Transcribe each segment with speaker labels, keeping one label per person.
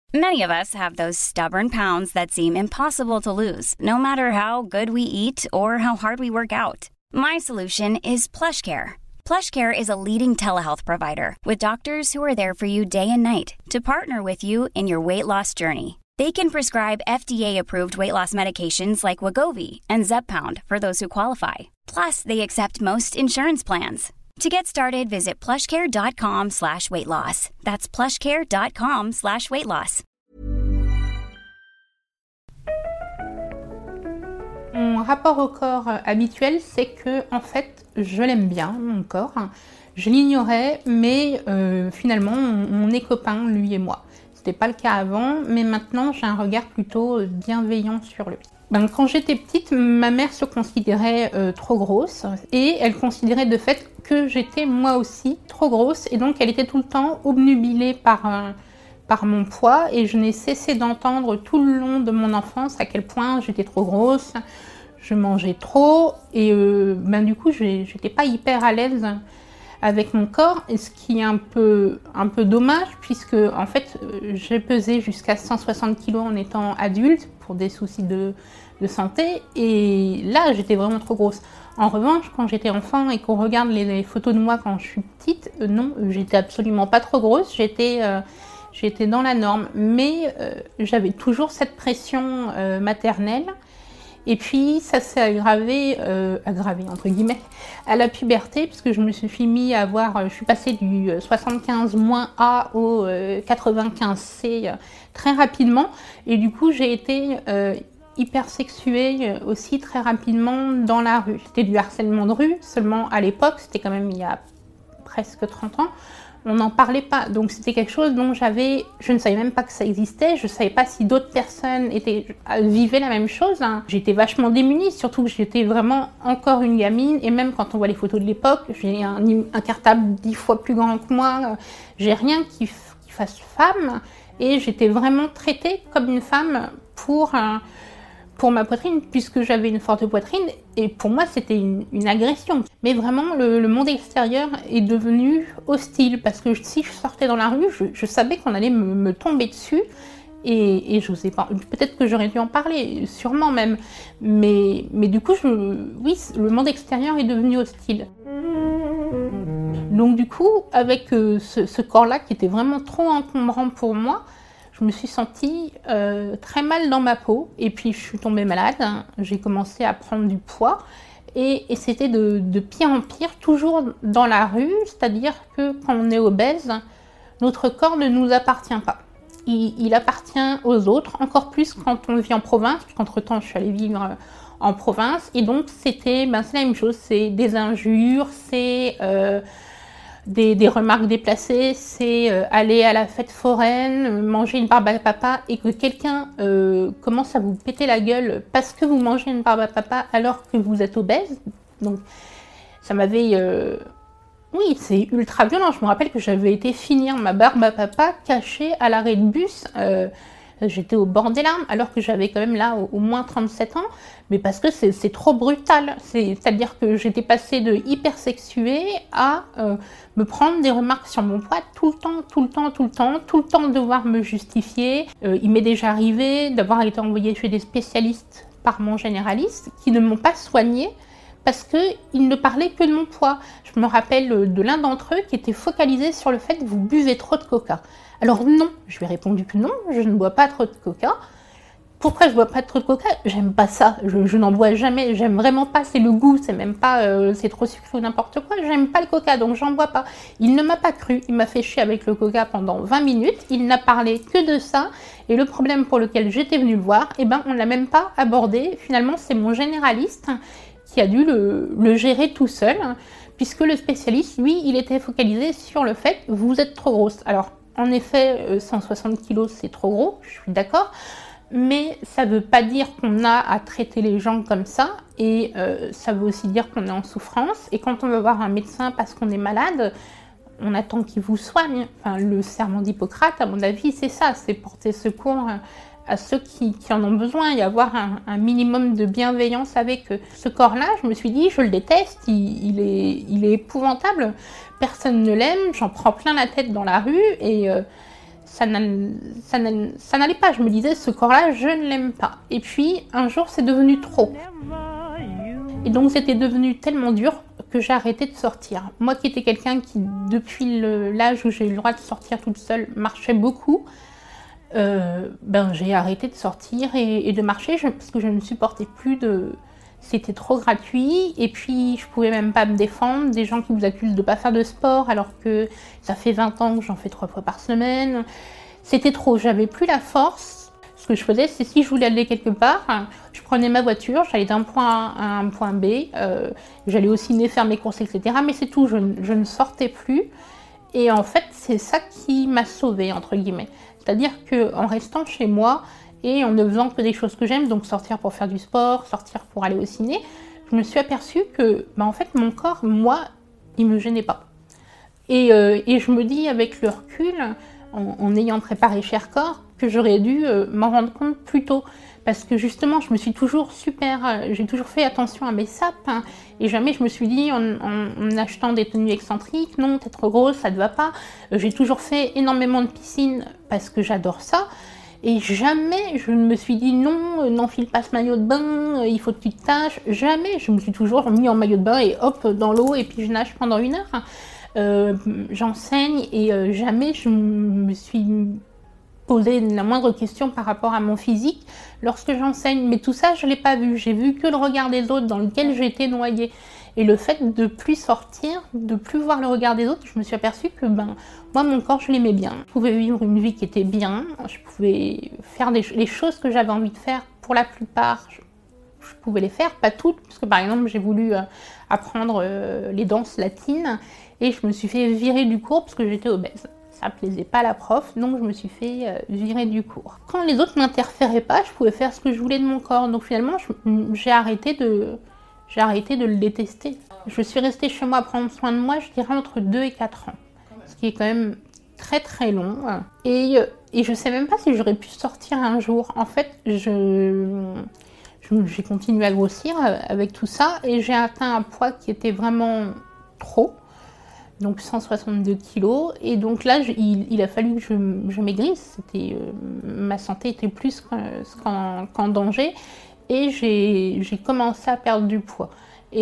Speaker 1: Many of us have those stubborn pounds that seem impossible to lose, no matter how good we eat or how hard we work out. My solution is PlushCare. PlushCare is a leading telehealth provider with doctors who are there for you day and night to partner with you in your weight loss journey. They can prescribe FDA-approved weight loss medications like Wegovy and Zepbound for those who qualify. Plus, they accept most insurance plans. To get started, visit plushcare.com/weightloss. That's plushcare.com/weightloss.
Speaker 2: Mon rapport au corps habituel, c'est que, en fait, je l'aime bien, mon corps. Je l'ignorais, mais finalement, on est copains, lui et moi. C'était pas le cas avant, mais maintenant, j'ai un regard plutôt bienveillant sur lui. Quand j'étais petite, ma mère se considérait trop grosse et elle considérait de fait que j'étais moi aussi trop grosse et donc elle était tout le temps obnubilée par mon poids et je n'ai cessé d'entendre tout le long de mon enfance à quel point j'étais trop grosse, je mangeais trop et du coup j'étais pas hyper à l'aise avec mon corps, et ce qui est un peu dommage puisque en fait j'ai pesé jusqu'à 160 kg en étant adulte pour des soucis de santé et là j'étais vraiment trop grosse. En revanche, quand j'étais enfant et qu'on regarde les photos de moi quand je suis petite, non, j'étais absolument pas trop grosse, j'étais dans la norme, mais j'avais toujours cette pression maternelle. Et puis ça s'est aggravé entre guillemets à la puberté puisque je me suis mis à avoir, je suis passée du 75-A au 95C très rapidement et du coup j'ai été hypersexuée aussi très rapidement dans la rue. C'était du harcèlement de rue, seulement à l'époque, c'était quand même il y a presque 30 ans, on n'en parlait pas. Donc c'était quelque chose dont je ne savais même pas que ça existait, je ne savais pas si d'autres personnes vivaient la même chose. J'étais vachement démunie, surtout que j'étais vraiment encore une gamine, et même quand on voit les photos de l'époque, j'ai un cartable 10 fois plus grand que moi, j'ai rien qui fasse femme, et j'étais vraiment traitée comme une femme pour ma poitrine, puisque j'avais une forte poitrine, et pour moi c'était une agression. Mais vraiment le monde extérieur est devenu hostile, parce que si je sortais dans la rue, je savais qu'on allait me tomber dessus, et je sais pas, peut-être que j'aurais dû en parler, sûrement même, mais du coup, oui, le monde extérieur est devenu hostile. Donc du coup, avec ce corps-là qui était vraiment trop encombrant pour moi, je me suis sentie très mal dans ma peau et puis je suis tombée malade, j'ai commencé à prendre du poids et c'était de pire en pire, toujours dans la rue, c'est-à-dire que quand on est obèse, notre corps ne nous appartient pas. Il appartient aux autres, encore plus quand on vit en province, puisqu'entre-temps je suis allée vivre en province et donc c'est la même chose, c'est des injures, c'est des remarques déplacées, c'est aller à la fête foraine, manger une barbe à papa et que quelqu'un commence à vous péter la gueule parce que vous mangez une barbe à papa alors que vous êtes obèse. Donc ça m'avait... Oui, c'est ultra violent. Je me rappelle que j'avais été finir ma barbe à papa cachée à l'arrêt de bus. J'étais au bord des larmes alors que j'avais quand même là au moins 37 ans, mais parce que c'est trop brutal. C'est-à-dire que j'étais passée de hypersexuée à me prendre des remarques sur mon poids tout le temps devoir me justifier. Il m'est déjà arrivé d'avoir été envoyée chez des spécialistes par mon généraliste qui ne m'ont pas soignée parce qu'ils ne parlaient que de mon poids. Je me rappelle de l'un d'entre eux qui était focalisé sur le fait que vous buvez trop de coca. Alors non, je lui ai répondu que non, je ne bois pas trop de coca. Pourquoi je bois pas trop de coca? J'aime pas ça, je n'en bois jamais, j'aime vraiment pas, c'est le goût, c'est même pas, c'est trop sucré ou n'importe quoi, j'aime pas le coca, donc j'en bois pas. Il ne m'a pas cru, il m'a fait chier avec le coca pendant 20 minutes, il n'a parlé que de ça, et le problème pour lequel j'étais venue le voir, on l'a même pas abordé, finalement c'est mon généraliste qui a dû le gérer tout seul, puisque le spécialiste, lui, il était focalisé sur le fait, vous êtes trop grosse. Alors, en effet, 160 kg, c'est trop gros, je suis d'accord, mais ça ne veut pas dire qu'on a à traiter les gens comme ça, et ça veut aussi dire qu'on est en souffrance, et quand on va voir un médecin parce qu'on est malade, on attend qu'il vous soigne. Enfin, le serment d'Hippocrate, à mon avis, c'est ça, c'est porter secours à ceux qui en ont besoin et avoir un minimum de bienveillance avec eux. Ce corps-là, je me suis dit, je le déteste, il est épouvantable, personne ne l'aime, j'en prends plein la tête dans la rue et ça n'allait pas. Je me disais, ce corps-là, je ne l'aime pas. Et puis, un jour, c'est devenu trop. Et donc, c'était devenu tellement dur que j'ai arrêté de sortir. Moi qui étais quelqu'un qui, depuis l'âge où j'ai eu le droit de sortir toute seule, marchait beaucoup, j'ai arrêté de sortir et de marcher parce que je ne supportais plus de... C'était trop gratuit et puis je pouvais même pas me défendre. Des gens qui vous accusent de ne pas faire de sport alors que ça fait 20 ans que j'en fais 3 fois par semaine. C'était trop, j'avais plus la force. Ce que je faisais, c'est si je voulais aller quelque part, je prenais ma voiture, j'allais d'un point A à un point B, j'allais au ciné faire mes courses, etc. Mais c'est tout, je ne sortais plus. Et en fait, c'est ça qui m'a sauvée, entre guillemets. C'est-à-dire qu'en restant chez moi, et en ne faisant que des choses que j'aime, donc sortir pour faire du sport, sortir pour aller au ciné, je me suis aperçue que en fait, mon corps, moi, il ne me gênait pas. Et je me dis avec le recul, en ayant préparé Cher Corps, que j'aurais dû m'en rendre compte plus tôt. Parce que justement, je me suis toujours j'ai toujours fait attention à mes sapes, hein, et jamais je me suis dit en achetant des tenues excentriques, non, t'es trop grosse, ça te va pas. J'ai toujours fait énormément de piscine parce que j'adore ça. Et jamais je ne me suis dit non, n'enfile pas ce maillot de bain, il faut que tu te tâches. Jamais, je me suis toujours mis en maillot de bain et hop, dans l'eau et puis je nage pendant 1 heure. J'enseigne et jamais je me suis posé la moindre question par rapport à mon physique lorsque j'enseigne. Mais tout ça, je ne l'ai pas vu. J'ai vu que le regard des autres dans lequel j'étais noyée. Et le fait de plus sortir, de plus voir le regard des autres, je me suis aperçue que moi, mon corps, je l'aimais bien. Je pouvais vivre une vie qui était bien, je pouvais faire les choses que j'avais envie de faire. Pour la plupart, je pouvais les faire, pas toutes, parce que par exemple, j'ai voulu apprendre les danses latines et je me suis fait virer du cours parce que j'étais obèse. Ça ne plaisait pas à la prof, donc je me suis fait virer du cours. Quand les autres n'interféraient pas, je pouvais faire ce que je voulais de mon corps. Donc finalement, j'ai arrêté de le détester. Je suis restée chez moi à prendre soin de moi, je dirais entre 2 et 4 ans. Ce qui est quand même très très long. Et je ne sais même pas si j'aurais pu sortir un jour. En fait, j'ai continué à grossir avec tout ça et j'ai atteint un poids qui était vraiment trop. Donc 162 kilos. Et donc là, il a fallu que je maigrisse. Ma santé était plus qu'en danger. Et j'ai commencé à perdre du poids.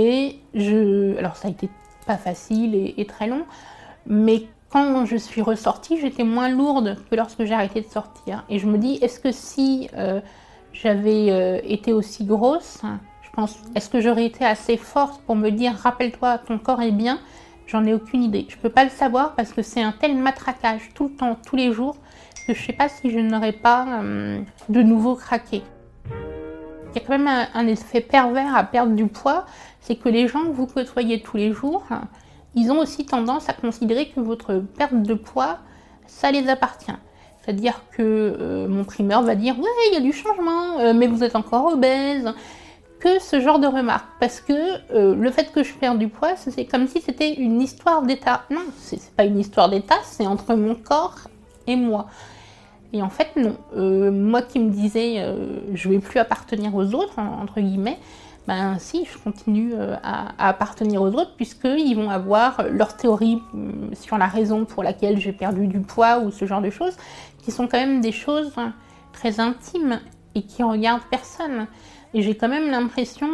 Speaker 2: Alors ça a été pas facile et très long, mais quand je suis ressortie, j'étais moins lourde que lorsque j'ai arrêté de sortir. Et je me dis, est-ce que si j'avais été aussi grosse, est-ce que j'aurais été assez forte pour me dire, rappelle-toi, ton corps est bien? J'en ai aucune idée. Je peux pas le savoir parce que c'est un tel matraquage tout le temps, tous les jours, que je sais pas si je n'aurais pas de nouveau craqué. Il y a quand même un effet pervers à perdre du poids, c'est que les gens que vous côtoyez tous les jours, ils ont aussi tendance à considérer que votre perte de poids, ça les appartient. C'est-à-dire que mon primeur va dire « ouais, il y a du changement, mais vous êtes encore obèse », que ce genre de remarques. Parce que le fait que je perde du poids, c'est comme si c'était une histoire d'état. Non, c'est pas une histoire d'état, c'est entre mon corps et moi. Et en fait, non. Moi qui me disais je vais plus appartenir aux autres, entre guillemets, si, je continue à appartenir aux autres, puisqu'ils vont avoir leur théorie sur la raison pour laquelle j'ai perdu du poids ou ce genre de choses, qui sont quand même des choses très intimes et qui ne regardent personne. Et j'ai quand même l'impression,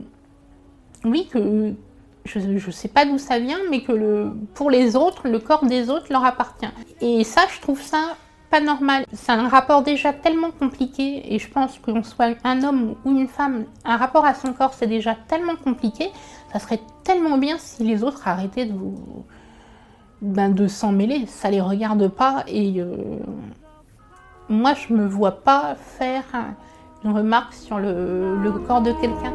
Speaker 2: oui, que je ne sais pas d'où ça vient, mais que pour les autres, le corps des autres leur appartient. Et ça, je trouve ça pas normal. C'est un rapport déjà tellement compliqué et je pense qu'on soit un homme ou une femme, un rapport à son corps c'est déjà tellement compliqué, ça serait tellement bien si les autres arrêtaient de s'en mêler, ça les regarde pas et moi je me vois pas faire une remarque sur le corps de quelqu'un.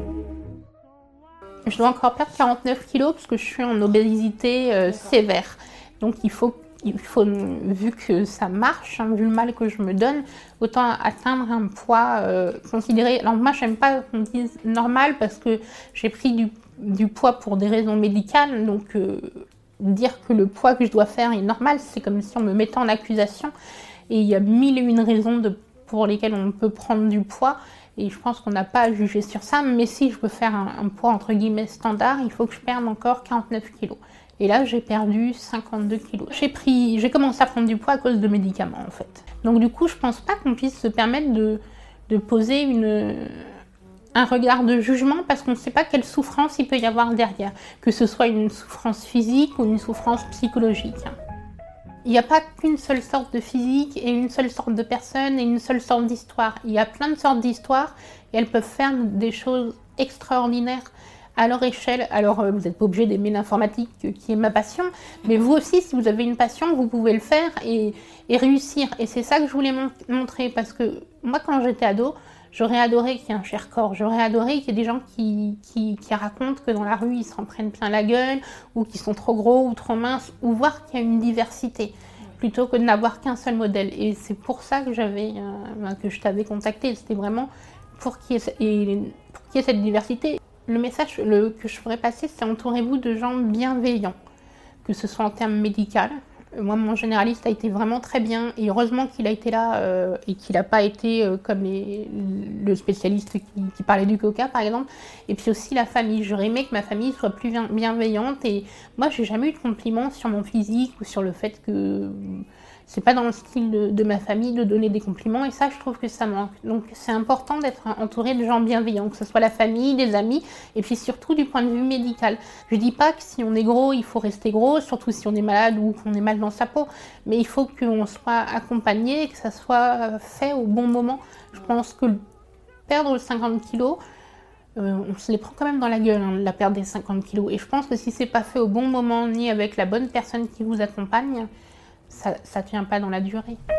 Speaker 2: Je dois encore perdre 49 kilos parce que je suis en obésité sévère, donc il faut, vu que ça marche, vu le mal que je me donne, autant atteindre un poids considéré. Alors moi, j'aime pas qu'on dise normal parce que j'ai pris du poids pour des raisons médicales. Donc dire que le poids que je dois faire est normal, c'est comme si on me mettait en accusation. Et il y a 1001 raisons pour lesquelles on peut prendre du poids. Et je pense qu'on n'a pas à juger sur ça. Mais si je veux faire un poids entre guillemets standard, il faut que je perde encore 49 kilos. Et là, j'ai perdu 52 kilos. J'ai commencé à prendre du poids à cause de médicaments, en fait. Donc du coup, je pense pas qu'on puisse se permettre de poser un regard de jugement parce qu'on ne sait pas quelle souffrance il peut y avoir derrière, que ce soit une souffrance physique ou une souffrance psychologique. Il n'y a pas qu'une seule sorte de physique et une seule sorte de personne et une seule sorte d'histoire. Il y a plein de sortes d'histoires et elles peuvent faire des choses extraordinaires à leur échelle. Alors, vous n'êtes pas obligé d'aimer l'informatique, qui est ma passion, mais vous aussi, si vous avez une passion, vous pouvez le faire et réussir. Et c'est ça que je voulais montrer, parce que moi, quand j'étais ado, j'aurais adoré qu'il y ait un Cher-Corps, j'aurais adoré qu'il y ait des gens qui racontent que dans la rue, ils s'en prennent plein la gueule, ou qu'ils sont trop gros ou trop minces, ou voir qu'il y a une diversité, plutôt que de n'avoir qu'un seul modèle. Et c'est pour ça que que je t'avais contacté, c'était vraiment pour qu'il y ait cette diversité. Le message que je ferais passer, c'est entourez-vous de gens bienveillants, que ce soit en termes médicaux. Moi, mon généraliste a été vraiment très bien, et heureusement qu'il a été là et qu'il n'a pas été comme le spécialiste qui parlait du coca, par exemple. Et puis aussi la famille. J'aurais aimé que ma famille soit plus bienveillante, et moi, j'ai jamais eu de compliments sur mon physique ou sur le fait que c'est pas dans le style de ma famille de donner des compliments, et ça, je trouve que ça manque. Donc, c'est important d'être entouré de gens bienveillants, que ce soit la famille, les amis, et puis surtout du point de vue médical. Je dis pas que si on est gros, il faut rester gros, surtout si on est malade ou qu'on est mal dans sa peau, mais il faut qu'on soit accompagné et que ça soit fait au bon moment. Je pense que perdre 50 kilos, on se les prend quand même dans la gueule, la perte des 50 kilos. Et je pense que si c'est pas fait au bon moment, ni avec la bonne personne qui vous accompagne, ça ne tient pas dans la durée.